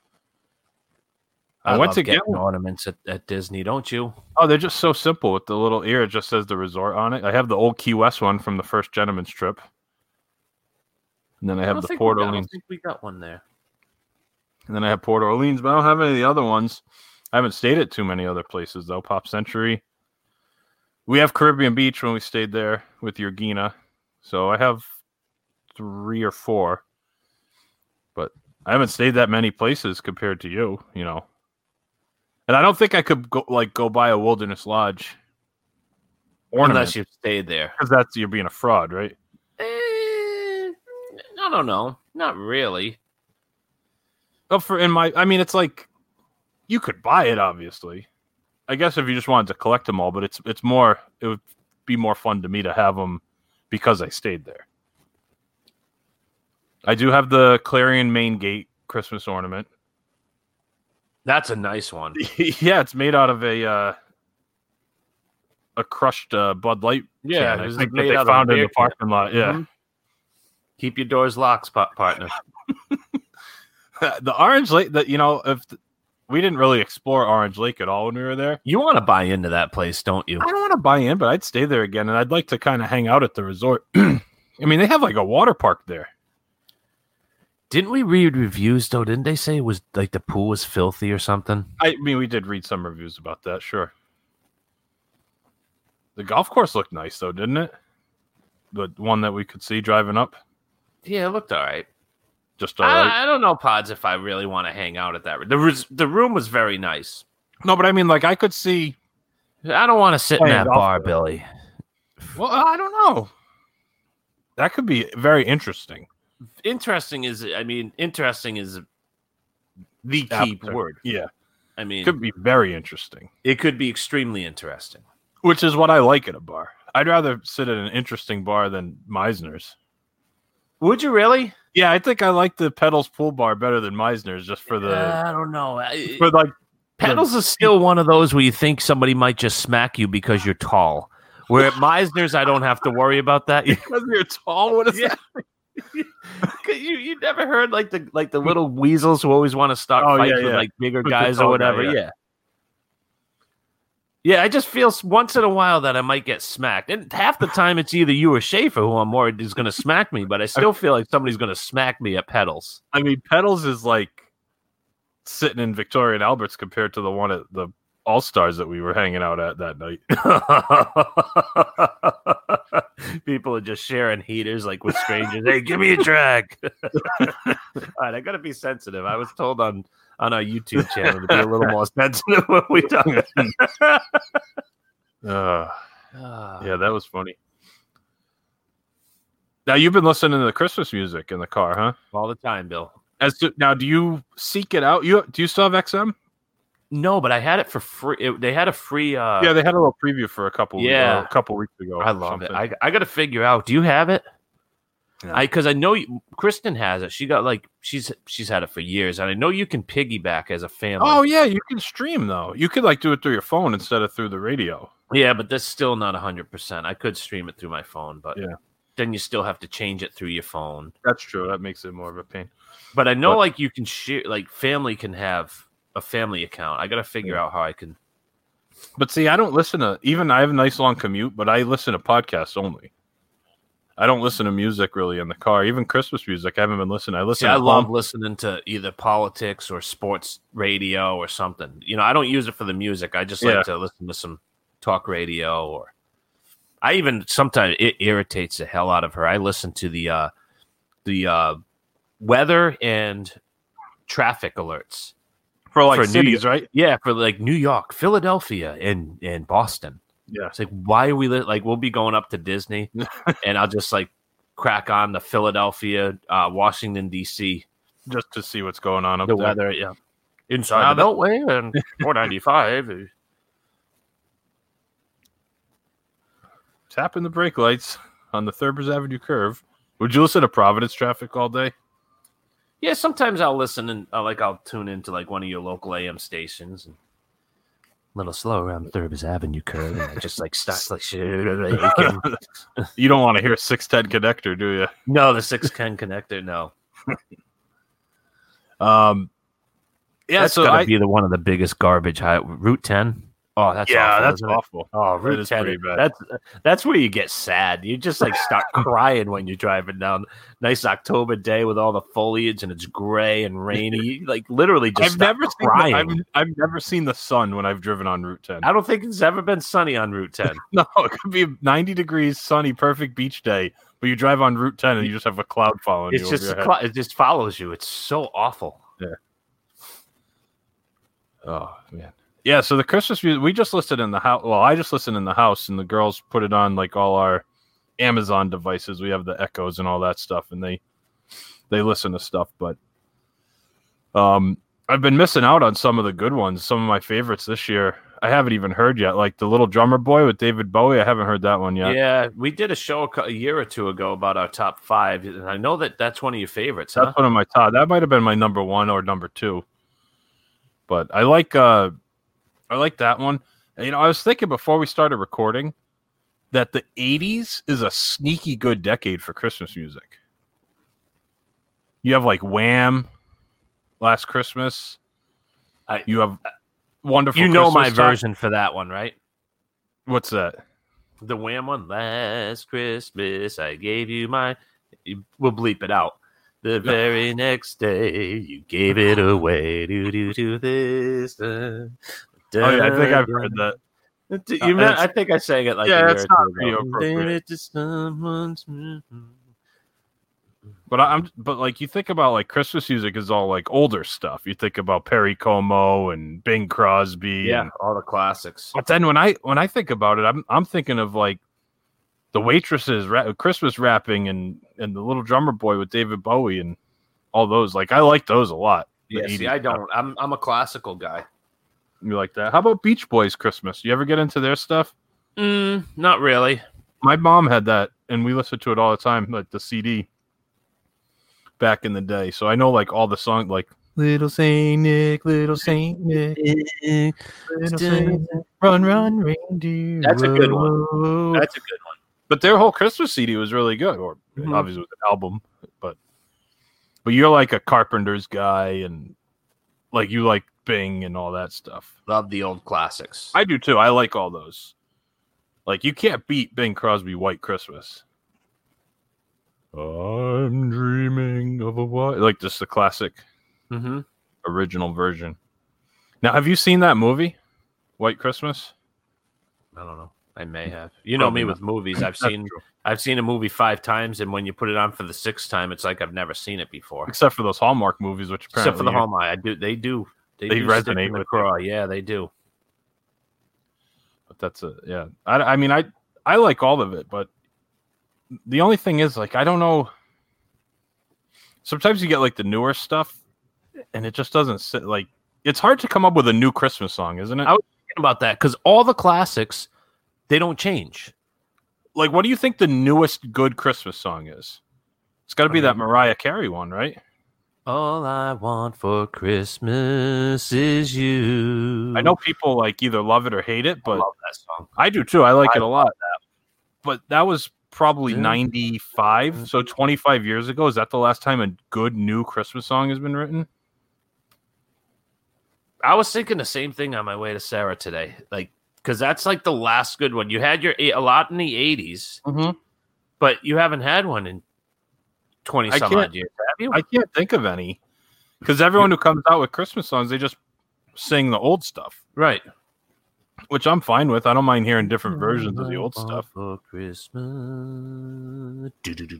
I, I went love to get getting ornaments at, at Disney, don't you? Oh, they're just so simple with the little ear. It just says the resort on it. I have the old Key West one from the first Gentleman's Trip. And then I have don't the think Port we got- I Orleans. don't think we got one there. And then I have Port Orleans, but I don't have any of the other ones. I haven't stayed at too many other places, though. Pop Century. We have Caribbean Beach when we stayed there with Yergina. So I have three or four. But I haven't stayed that many places compared to you, you know. And I don't think I could go like go buy a Wilderness Lodge ornament. Unless you've stayed there. Because that's you're being a fraud, right? Eh, no, no, no. Not really. Oh, for in my, I mean, it's like you could buy it, obviously. I guess if you just wanted to collect them all, but it's it's more. It would be more fun to me to have them because I stayed there. I do have the Clarion Main Gate Christmas ornament. That's a nice one. Yeah, it's made out of a uh, a crushed uh, Bud Light. Yeah, can, it I was think that made they out of found a in beer the parking lot. Yeah, Mhm. Keep your doors locked, pa- partner. the Orange Lake. That you know, if th- we didn't really explore Orange Lake at all when we were there. You want to buy into that place, don't you? I don't want to buy in, but I'd stay there again, and I'd like to kind of hang out at the resort. I mean, they have like a water park there. Didn't we read reviews though? Didn't they say it was like the pool was filthy or something? I mean, we did read some reviews about that. Sure. The golf course looked nice, though, didn't it? The one that we could see driving up. Yeah, it looked all right. Just all right. I, I don't know, Pods, if I really want to hang out at that. The res- the room was very nice. No, but I mean, like, I could see. I don't want to sit in Playing that golf bar, there. Billy. Well, I don't know. That could be very interesting. Interesting is, I mean, interesting is the key After- word. Yeah, I mean, could be very interesting. it could be extremely interesting. Which is what I like at a bar. I'd rather sit at an interesting bar than Meisner's. Would you really? Yeah, I think I like the Pedals Pool Bar better than Meisner's, just for the I don't know. I- for like Pedals is still one of those where you think somebody might just smack you because you're tall. Where at Meisner's, I don't have to worry about that. because you're tall. What is Yeah. that? you you never heard like the like the little weasels who always want to start Oh, fights yeah, with yeah. like bigger With the guys tall or guy, whatever. yeah. yeah. Yeah, I just feel s- once in a while that I might get smacked. And half the time it's either you or Schaefer who I'm worried is going to smack me, but I still feel like somebody's going to smack me at Pedals. I mean, Pedals is like sitting in Victoria and Albert's compared to the one at the All Stars that we were hanging out at that night. People are just sharing heaters like with strangers. Hey, give me a drag. All right, I got to be sensitive. I was told on on our YouTube channel to be a little more sensitive when we talk. Uh, Ah. yeah, that was funny. Now you've been listening to the Christmas music in the car, huh? All the time, Bill. As to, now, do you seek it out? You do you still have X M? No, but I had it for free. It, they had a free. Uh, Yeah, they had a little preview for a couple. Yeah. uh, a couple weeks ago. I or love something. it. I I got to figure out. Do you have it? No. I because I know you, Kristen has it. She got like she's she's had it for years, and I know you can piggyback as a family. Oh yeah, you can stream though. You could like do it through your phone instead of through the radio. yeah, but that's still not a hundred percent. I could stream it through my phone, but Yeah. then you still have to change it through your phone. That's true. That makes it more of a pain. But I know But- like you can share, like family can have a family account. I got to figure Yeah. out how I can. But see, I don't listen to even. I have a nice long commute, but I listen to podcasts only. I don't listen to music really in the car. Even Christmas music, I haven't been listening. I listen. See, I at love home. listening to either politics or sports radio or something. You know, I don't use it for the music. I just Yeah. like to listen to some talk radio, or I even sometimes it irritates the hell out of her. I listen to the uh the uh weather and traffic alerts. for like for New cities, York. right? Yeah, for like New York, Philadelphia, and and Boston. Yeah. It's like, why are we li- like we'll be going up to Disney and I'll just like crack on the Philadelphia, uh, Washington D C, Just to see what's going on up the there. weather, yeah. Inside Now the that- Beltway and four ninety-five. Tapping the brake lights on the Thurbers Avenue curve. Would you listen to Providence traffic all day? Yeah, sometimes I'll listen and uh, like I'll tune into like one of your local A M stations and a little slow around the Thurbers Avenue curve, and I just like start like shit. You don't want to hear six ten connector, do you? No, the six ten connector, no. Um, yeah, That's so gotta I, be the one of the biggest garbage high Route ten. Oh, that's yeah, awful, that's isn't it? awful. Oh, That Route is ten. pretty bad. That's that's where you get sad. You just like start crying when you're driving down. Nice October day with all the foliage and it's gray and rainy. You, like literally just I've start never seen crying. the, I've, I've never seen the sun when I've driven on Route ten. I don't think it's ever been sunny on Route ten. No, it could be ninety degrees, sunny, perfect beach day, but you drive on Route ten and you just have a cloud following It's you. just over a your cl- head. it just follows you. It's so awful. Oh man, yeah. So the Christmas music we just listed in the house. Well, I just listened in the house, and the girls put it on like all our Amazon devices. We have the Echoes and all that stuff, and they they listen to stuff. But um, I've been missing out on some of the good ones. Some of my favorites this year I haven't even heard yet. Like the Little Drummer Boy with David Bowie. I haven't heard that one yet. Yeah, we did a show a, cou- a year or two ago about our top five, and I know that that's one of your favorites, That's huh? one of my top. That might have been my number one or number two. But I like uh, I like that one. And, you know, I was thinking before we started recording that the eighties is a sneaky good decade for Christmas music. You have like Wham, Last Christmas. I, you have Wonderful. You know Christmas my Time. version for that one, right? What's that? The Wham one. Last Christmas, I gave you my. We'll bleep it out. The very next day, you gave it away. Do do do this. Uh, Oh yeah, I think I've heard that. You meant, I think I sang it like yeah, a year it's or not two video ago. appropriate. To someone's- But I'm, but like you think about like Christmas music is all like older stuff. You think about Perry Como and Bing Crosby. Yeah, and, all the classics. but then when I when I think about it, I'm I'm thinking of like the Waitresses, ra- Christmas rapping, and and the Little Drummer Boy with David Bowie and all those. Like I like those a lot. the Yeah, see, eighties I stuff. don't. I'm I'm a classical guy. You like that? How about Beach Boys Christmas? You ever get into their stuff? Mm, not really. My mom had that, and we listened to it all the time, like the C D back in the day. So I know like all the songs, like Little Saint Nick, Little Saint Nick, Little Saint Nick, Run, Run, Reindeer. That's a good one. Whoa. That's a good one. But their whole Christmas C D was really good, or Mhm. obviously it was an album. But but you're like a Carpenter's guy, and like you like Bing and all that stuff. Love the old classics. I do too. I like all those. Like you can't beat Bing Crosby White Christmas. I'm dreaming of a white, like just the classic Mm-hmm. original version. Now, have you seen that movie, White Christmas? I don't know. I may have. You know Probably me not. with movies. I've That's seen true. I've seen a movie five times, and when you put it on for the sixth time, it's like I've never seen it before. Except for those Hallmark movies, which apparently Except for the you- Hallmark, I do. They do. They, They do resonate stick in the with craw. Yeah, they do. But that's a yeah. I, I mean, I I like all of it, but the only thing is, like, I don't know. Sometimes you get like the newer stuff, and it just doesn't sit. Like, it's hard to come up with a new Christmas song, isn't it? I was thinking about that because all the classics, they don't change. Like, what do you think the newest good Christmas song is? It's got to be that Mariah Carey one, right? All I want for Christmas is you. I know people like either love it or hate it, I but love that song. I do too. I like I it a lot. But that was probably Yeah. ninety-five, so twenty-five years ago. Is that the last time a good new Christmas song has been written? I was thinking the same thing on my way to Sarah today, like because that's like the last good one. You had your a lot in the eighties, Mm-hmm. but you haven't had one in twenty I some can't- odd years, have you? I can't think of any because everyone who comes out with Christmas songs, they just sing the old stuff, right. which I'm fine with. I don't mind hearing different versions of the old stuff. For Christmas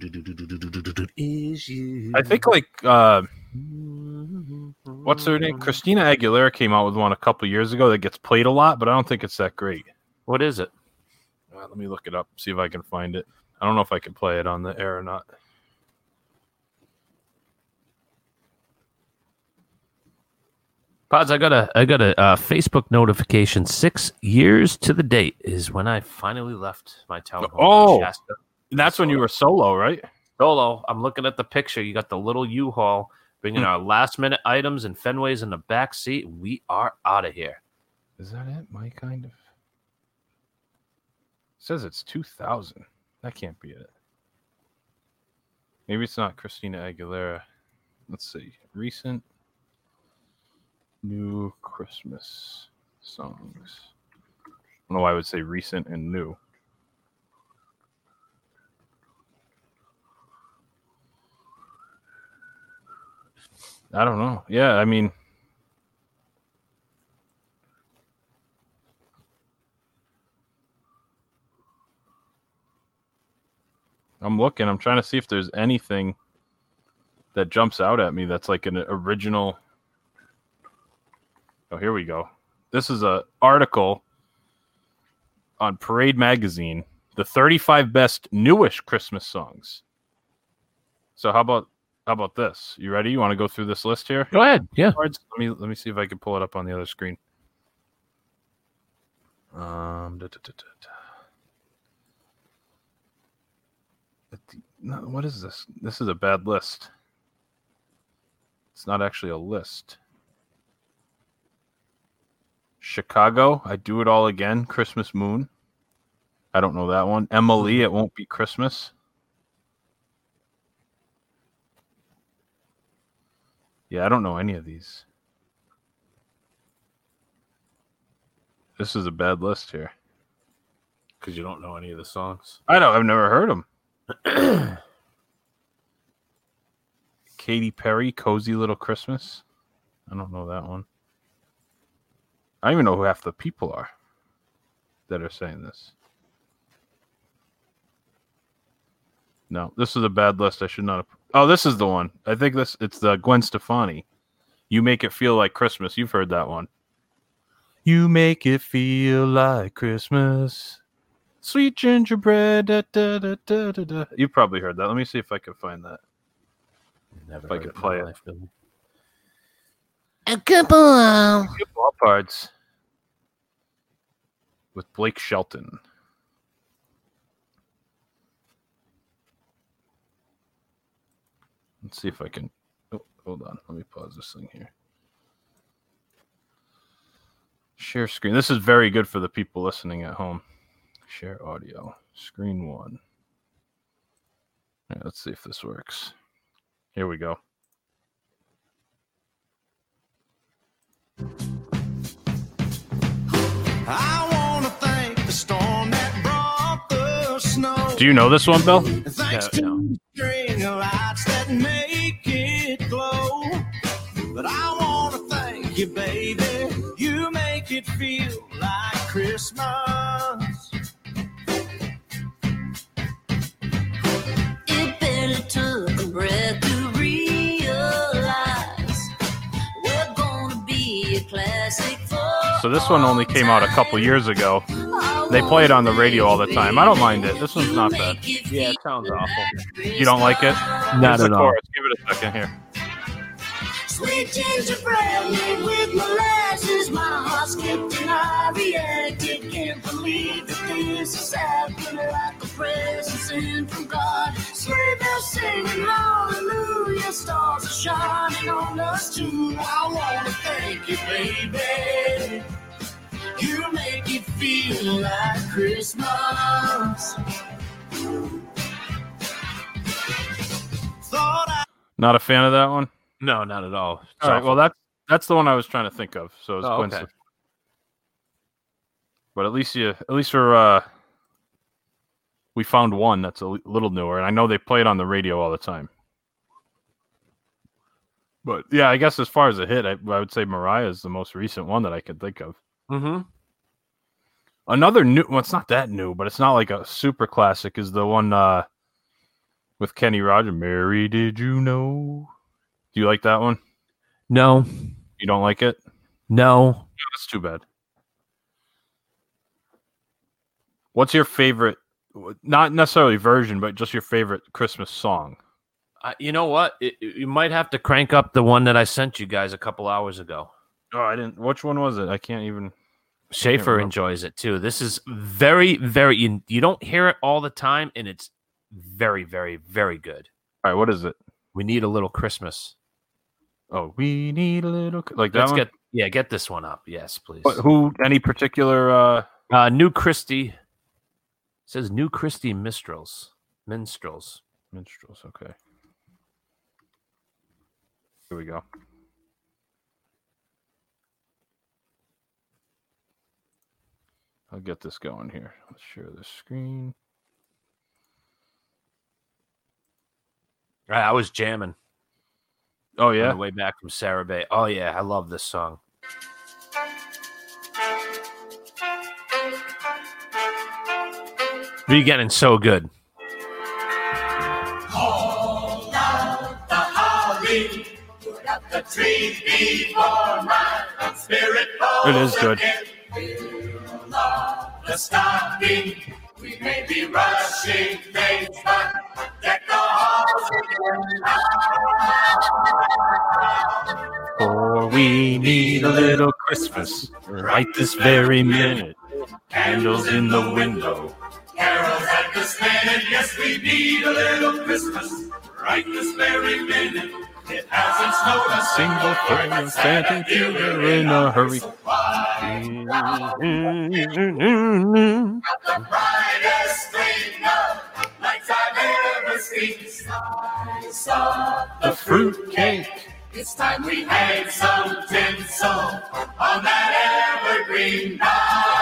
is you. I think like uh, what's her name? Christina Aguilera came out with one a couple years ago that gets played a lot, but I don't think it's that great. What is it? Uh, let me look it up, see if I can find it. I don't know if I can play it on the air or not. Pods, I got a I got a uh, Facebook notification. Six years to the date is when I finally left my townhome. Oh. in Shasta. And that's when you were solo, right? Solo. I'm looking at the picture. You got the little U-Haul bringing Hmm. our last minute items and Fenway's in the back seat. We are out of here. Is that it? My kind of. It says it's two thousand. That can't be it. Maybe it's not Christina Aguilera. Let's see. Recent new Christmas songs. I don't know why I would say recent and new. I don't know. Yeah, I mean, I'm looking. I'm trying to see if there's anything that jumps out at me that's like an original. Oh, here we go. This is a article on Parade Magazine, the thirty-five best newish Christmas songs. So how about how about this? You ready? You want to go through this list here? Go ahead. Yeah. Cards? Let me let me see if I can pull it up on the other screen. Um, da, da, da, da, da. At the- no, what is this? This is a bad list. It's not actually a list. Chicago, I Do It All Again, Christmas Moon. I don't know that one. Emily, It Won't Be Christmas. Yeah, I don't know any of these. This is a bad list here. Because you don't know any of the songs. I know, I've never heard them. Katy Perry, Cozy Little Christmas. I don't know that one. I don't even know who half the people are that are saying this. No, this is a bad list. I should not have. Oh, this is the one. I think this. It's the Gwen Stefani. You Make It Feel Like Christmas. You've heard that one. You make it feel like Christmas. Sweet gingerbread. Da, da, da, da, da, da. You've probably heard that. Let me see if I can find that. Never if I could play it. Life, Billy. A couple of... Ball parts with Blake Shelton. Let's see if I can. Oh, hold on. Let me pause this thing here. Share screen. This is very good for the people listening at home. Share audio. Screen one. All right, let's see if this works. Here we go. I wanna thank the storm that brought the snow. Do you know this one, Bill? Thanks No, to the string of lights that make it glow. But I wanna thank you, baby. You make it feel like Christmas. It barely took a breath to realize we're gonna be a classic for. So this one only came out a couple years ago. They play it on the radio all the time. I don't mind it. This one's not bad. Yeah, it sounds awful. You don't like it? Not Here's the at all. chorus. Give it a second here. Sweet gingerbread made with molasses, my heart skipped and I reacted. Can't believe that this is happening, like a present sent from God. Sleigh bells singing hallelujah, stars are shining on us too. I wanna thank you, baby. You make it feel like Christmas. Thought I Not a fan of that one? No, not at all. It's All right, awful. well, that's, that's the one I was trying to think of. So it's Oh, Gwen okay. Stefani. But at least you, at least we're, uh, we found one that's a li- little newer, and I know they play it on the radio all the time. But yeah, I guess as far as a hit, I, I would say Mariah is the most recent one that I can think of. Mm-hmm. Another new, well, it's not that new, but it's not like a super classic, is the one uh, with Kenny Rogers. Mary, did you know? Do you like that one? No, You don't like it? no. That's too bad. What's your favorite, not necessarily version, but just your favorite Christmas song? Uh, you know what? It, it- you might have to crank up the one that I sent you guys a couple hours ago. Oh, I didn't. Which one was it? I can't even. Schaefer remember. enjoys it too. This is very, very. You, you don't hear it all the time, and it's very, very, very good. All right, what is it? We Need a Little Christmas. Oh, we need a little. Like that Let's one? get yeah, get this one up. Yes, please. What, who? Any particular? uh Uh, New Christie. It says New Christie Minstrels. Minstrels. Minstrels. Okay. Here we go. I'll get this going here. Let's share the screen. I was jamming Oh on yeah. the way back from Sarah Bay. Oh yeah, I love this song. You're getting so good. It is good. For we need a little Christmas right this very minute. Candles in the window. Carols at this minute, yes, we need a little Christmas right this very minute. It hasn't snowed a single Single thing. Santa Peter in a hurry. The brightest thing of lights I've ever seen. Slice of The fruit cake. It's time we had some tinsel on that evergreen bough.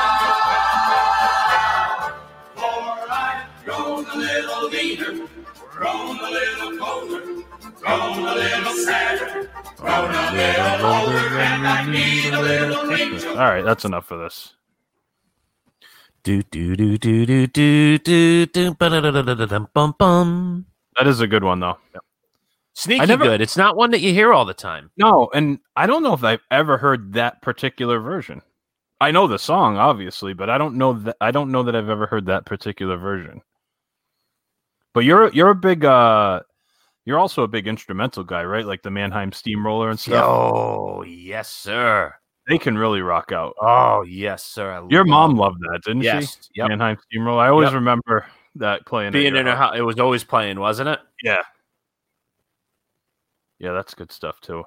For I've grown a little leaner, grown a little colder, grown a little sadder, grown a little older, and I need a little angel. All right, that's enough for this. Do do do do do do do do ba-da-da-da-da-dum, bum bum. That is a good one, though. Sneaky I never- good. It's not one that you hear all the time. No, and I don't know if I've ever heard that particular version. I know the song, obviously, but I don't know that I don't know that I've ever heard that particular version. But you're you're a big uh you're also a big instrumental guy, right? Like the Mannheim Steamroller and stuff. Oh yes, sir. They can really rock out. Oh yes, sir. I Your love mom loved that, didn't Yes, she? yep. Mannheim Steamroller. I always Yep. remember that playing. at being your in her house. house. It was always playing, wasn't it? Yeah. Yeah, that's good stuff too.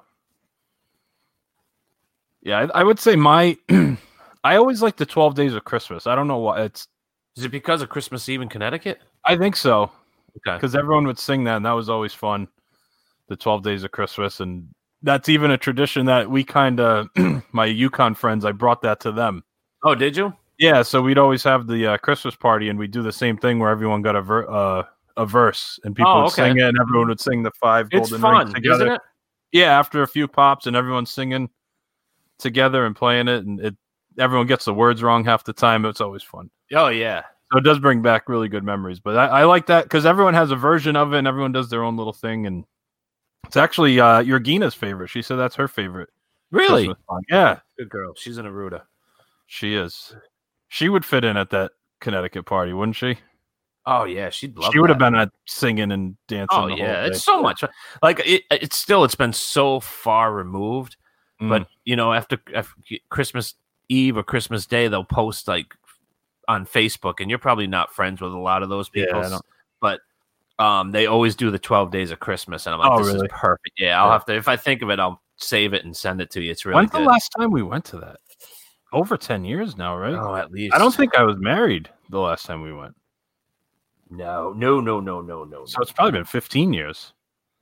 Yeah, I, I would say my I always like the twelve Days of Christmas. I don't know why it's Is it because of Christmas Eve in Connecticut? I think so. Okay. Because everyone would sing that, and that was always fun. The twelve Days of Christmas, and that's even a tradition that we kind of, my Yukon friends, I brought that to them. Oh, did you? Yeah, so we'd always have the uh, Christmas party, and we'd do the same thing where everyone got a ver- uh, a verse, and people Oh, would okay. sing it, and everyone would sing the five It's golden fun, rings together. isn't it? Yeah, after a few pops, and everyone's singing together and playing it, and it everyone gets the words wrong half the time. It's always fun. Oh yeah. So it does bring back really good memories. But I, I like that because everyone has a version of it, and everyone does their own little thing. And it's actually uh, Georgina's favorite. She said that's her favorite. Really? Christmas song. Yeah, Good girl. She's in Aruda. she is. She would fit in at that Connecticut party, wouldn't she? Oh yeah, she'd love. she would have that. been at singing and dancing. Oh the yeah, whole day. it's so much. Like it, it's still. It's been so far removed. Mm. But you know, after, after Christmas Eve or Christmas Day, they'll post like on Facebook, and you're probably not friends with a lot of those Yeah, people. I don't- but um, they always do the twelve Days of Christmas, and I'm like, Oh, this really? is perfect. Yeah, I'll Yeah. have to. If I think of it, I'll save it and send it to you. It's really When's good. the last time we went to that? Over ten years now, right? Oh, at least. I don't think I was married the last time we went. No, no, no, no, no, no. So it's probably been fifteen years.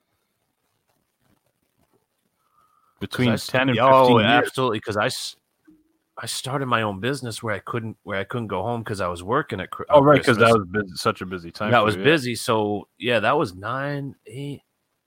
Between I- ten and oh, fifteen years. absolutely. Because I, s- I started my own business where I couldn't where I couldn't go home because I was working at. Cri- Oh, on right, because that Christmas. was busy, such a busy time. that for was you, yeah. busy. So yeah, that was nine, eight,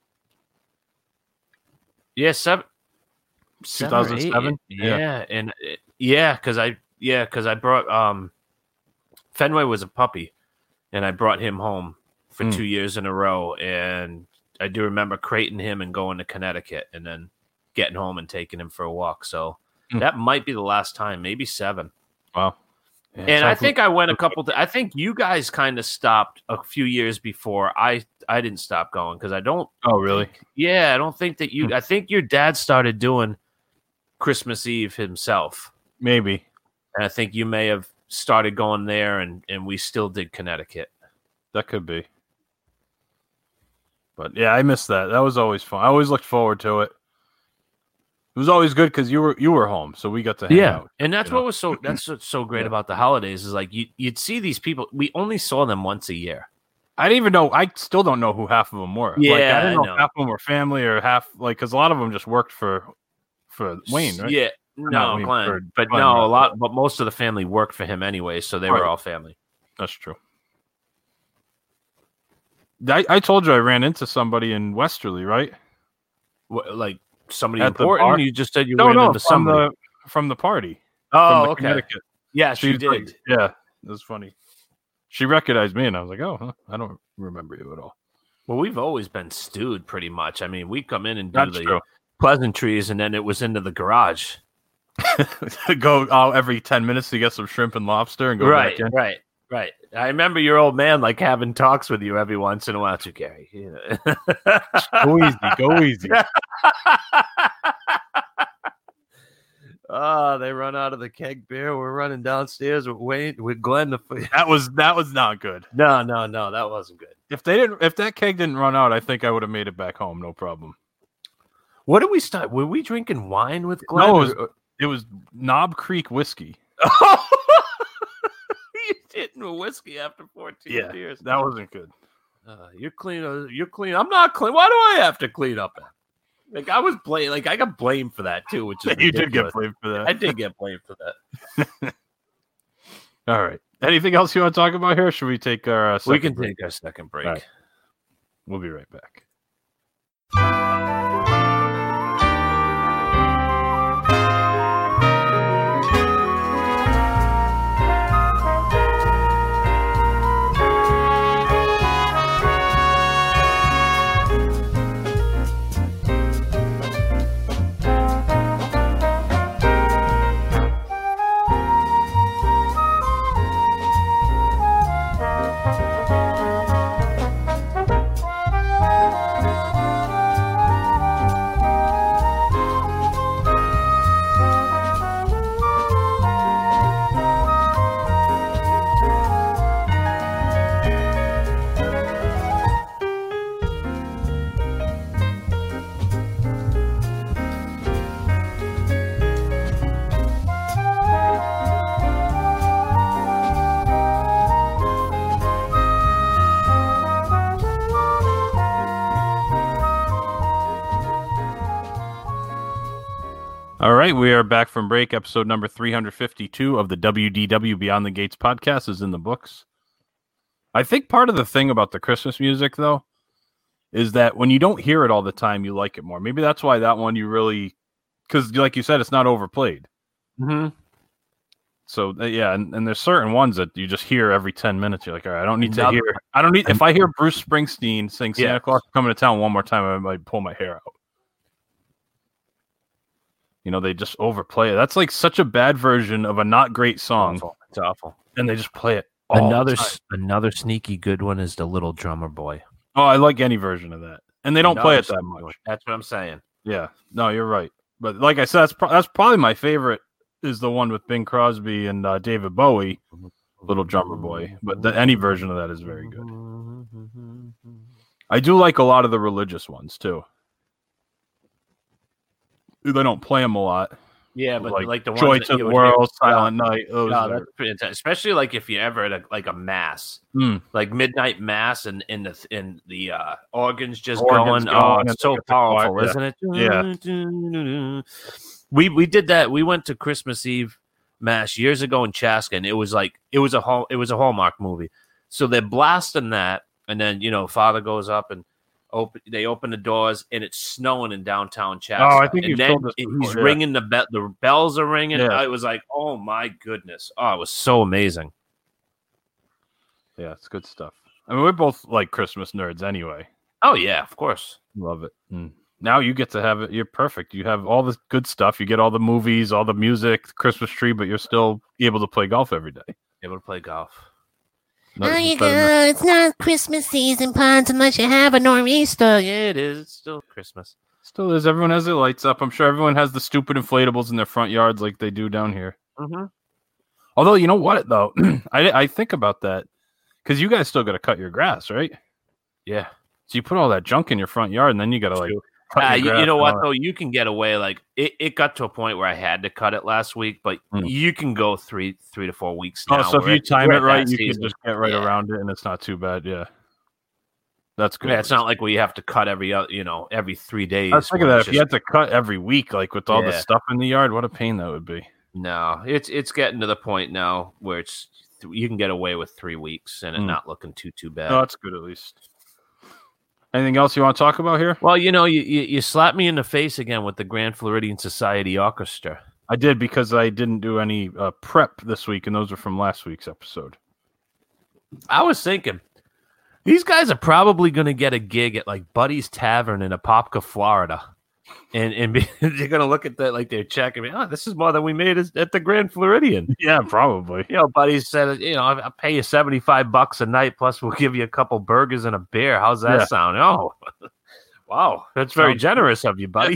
yeah, seven, seven or eight, two thousand seven? Yeah, Yeah. and uh, yeah, because I yeah because I brought um, Fenway was a puppy, and I brought him home for Hmm. two years in a row, and I do remember crating him and going to Connecticut, and then getting home and taking him for a walk. So Hmm. that might be the last time, maybe seven. Wow. Yeah, And I sounds think I went a couple. Th- I think you guys kind of stopped a few years before I. I didn't stop going because I don't. Oh, really? Yeah, I don't think that you. Hmm. I think your dad started doing Christmas Eve himself, Maybe. and I think you may have started going there, and and we still did Connecticut. That could be. But yeah, I missed that. That was always fun. I always looked forward to it. It was always good because you were you were home, so we got to hang out. and that's you what know? was so. That's what's so great Yeah. about the holidays is like you you'd see these people. We only saw them once a year. I didn't even know. I still don't know who half of them were. like, Yeah, I didn't I know, know. if half of them were family or half like because a lot of them just worked for for Wayne, right? Yeah, not no, Wayne, Glenn, for but Glenn, no, right. a lot. But most of the family worked for him anyway, so they Right. were all family. That's true. I, I told you I ran into somebody in Westerly, right? What, like somebody At the important? bar? You just said you No, ran no, into from somebody. the from the party. oh, from the okay. Connecticut. Yes, She you was like- did. yeah, it was funny. She recognized me, and I was like, "Oh, huh, I don't remember you at all." Well, we've always been stewed pretty much. I mean, we come in and do That's the true. pleasantries, and then it was into the garage. Go oh, every ten minutes to get some shrimp and lobster, and go Right, back in. right, right. I remember your old man like having talks with you every once in a while, too, Gary. You know. Go easy, go easy. Oh, they run out of the keg beer. We're running downstairs with Wayne, with Glenn. The That was that was not good. no, no, no, that wasn't good. If they didn't, if that keg didn't run out, I think I would have made it back home, no problem. What did we start? Were we drinking wine with Glenn? No, it was, or- it was Knob Creek whiskey. You hitting a whiskey after fourteen Yeah, years. that wasn't good. Uh, you're clean. Uh, you're clean. I'm not clean. Why do I have to clean up? After? Like I was blamed. Like I got blamed for that too, which is You did get ridiculous. blamed for that. I did get blamed for that. All right. Anything else you want to talk about here? Or should we take our uh, second We can break? take our second break. All right. We'll be right back. All right, we are back from break. Episode number three hundred fifty-two of the W D W Beyond the Gates podcast is in the books. I think part of the thing about the Christmas music, though, is that when you don't hear it all the time, you like it more. Maybe that's why that one you really, because like you said, it's not overplayed. Mm-hmm. So uh, yeah, and, and there's certain ones that you just hear every ten minutes. You're like, all right, I don't need to Another- hear. I don't need. If I hear Bruce Springsteen sing Santa Yeah. Claus Coming to Town one more time, I might pull my hair out. You know, they just overplay it. That's like such a bad version of a not great song, Awful. It's awful. and they just play it. all Another the time. s- another sneaky good one is the Little Drummer Boy. Oh, I like any version of that, and they don't play Another it that sneaky one. much. That's what I'm saying. Yeah, no, you're right. But like I said, that's pro- that's probably my favorite. Is the one with Bing Crosby and uh, David Bowie, Little Drummer Boy. But the, any version of that is very good. I do like a lot of the religious ones too. They don't play them a lot. Yeah, but like, like, the ones Joy that to you the would World, hear- Silent Night. Those Yeah, are- that's pretty intense. Especially like if you're ever at a, like a mass, Mm. like midnight mass, and in the in the uh, organs just Organs going. Oh, going, and it's so like it's a powerful, choir, isn't it? Yeah. We we did that. We went to Christmas Eve mass years ago in Chaska, and it was like it was a hall, it was a Hallmark movie. So they're blasting that, and then you know, Father goes up and open. They open the doors, and it's snowing in downtown Chaska. Oh, I think and you've then told this he's before, yeah. ringing the bell. The bells are ringing. Yeah. It was like, oh my goodness! Oh, it was so amazing. Yeah, it's good stuff. I mean, we're both like Christmas nerds anyway. Oh yeah, of course. Love it. Mm. Now you get to have it. You're perfect. You have all the good stuff. You get all the movies, all the music, the Christmas tree, but you're still able to play golf every day. Able to play golf. No- There you better than- go. It's not Christmas season, Ponce, unless you have a nor'easter. Yeah, it is. It's still Christmas. Still is. Everyone has their lights up. I'm sure everyone has the stupid inflatables in their front yards like they do down here. Mm-hmm. Although, you know what, though? I, I think about that because you guys still got to cut your grass, right? Yeah. So you put all that junk in your front yard and then you got to like. cut Uh, your you, grass you know and what all though? You can get away. Like it, it got to a point where I had to cut it last week, but Mm. you can go three three to four weeks that. now. Oh, so if We're you at- time we're it at right, that you season. can just get right Yeah. around it and it's not too bad. Yeah. That's good. Yeah, it's not like we have to cut every other, you know, every three days. I was thinking where that it's if you just- had to cut every week, like with all the Yeah. stuff in the yard, what a pain that would be. No, it's it's getting to the point now where it's you can get away with three weeks and it Mm. not looking too too bad. Oh, that's good at least. Anything else you want to talk about here? Well, you know, you, you you slapped me in the face again with the Grand Floridian Society Orchestra. I did because I didn't do any uh, prep this week, and those are from last week's episode. I was thinking these guys are probably going to get a gig at like Buddy's Tavern in Apopka, Florida, and and be, they're going to look at that like they're checking. Oh, this is more than we made at the Grand Floridian. Yeah, probably. You know, Buddy said, you know, I'll pay you seventy-five bucks a night, plus we'll give you a couple burgers and a beer. How's that Yeah. sound? Oh, wow, that's very Sounds- generous of you, Buddy.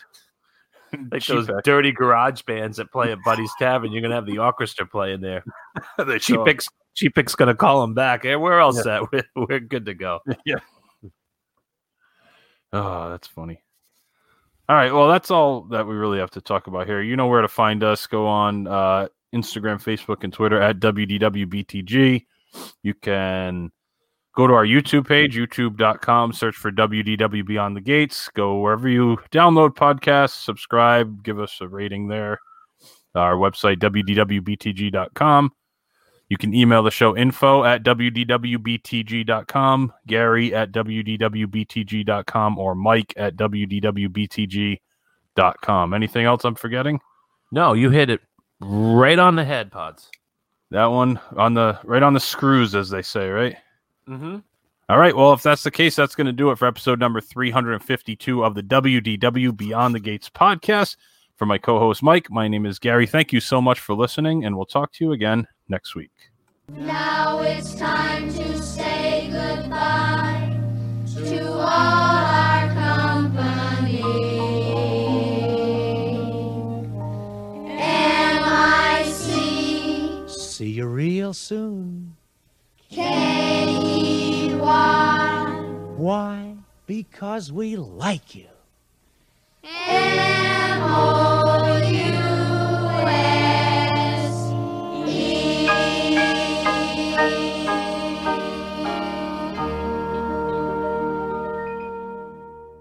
Like Cheap those act. dirty garage bands that play at Buddy's Tavern, you're gonna have the orchestra playing there. They She show up. picks, she picks gonna call him back. Hey, we're all set. We're, we're good to go. Yeah. Oh, that's funny. All right. Well, that's all that we really have to talk about here. You know where to find us. Go on uh, Instagram, Facebook, and Twitter at W D W B T G. You can go to our YouTube page, youtube dot com, search for W D W Beyond the Gates. Go wherever you download podcasts, subscribe, give us a rating there. Our website, W D W B T G dot com. You can email the show info at W D W B T G dot com, Gary at W D W B T G dot com, or Mike at W D W B T G dot com. Anything else I'm forgetting? No, you hit it right on the head, Pods. That one on the right on the screws, as they say, right? Mm-hmm. All right. Well, if that's the case, that's going to do it for episode number three hundred fifty-two of the W D W Beyond the Gates podcast. For my co-host Mike, my name is Gary. Thank you so much for listening, and we'll talk to you again next week. Now it's time to say goodbye to all our company. M I C See you real soon. K E Y Why? Because we like you. M O